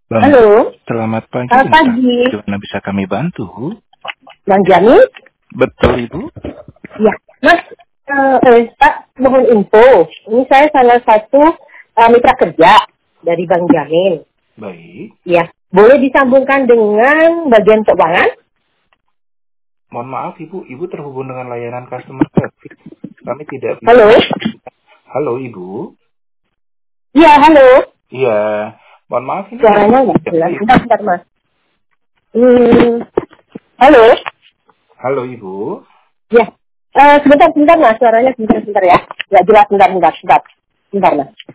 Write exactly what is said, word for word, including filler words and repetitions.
Bang, Halo. selamat pagi. Selamat pagi. Gimana bisa kami bantu? Bang Jamil? Betul, Ibu. Ya. Mas, uh, eh, Pak, mohon info. Ini saya salah satu uh, mitra kerja dari Bang Jamil. Baik. Ya. Boleh disambungkan dengan bagian keuangan? Mohon maaf, Ibu. Ibu terhubung dengan layanan customer service. Kami tidak bisa. Halo? Halo, Ibu. Iya, halo. Iya. Mohon maaf, ini Suaranya nggak jelas. Bentar, bentar, Mas. Hmm. Halo? Halo, Ibu. Ya. Uh, sebentar, sebentar, Mas. Suaranya sebentar, sebentar ya. Nggak jelas, sebentar, sebentar, sebentar. Sebentar, Mas.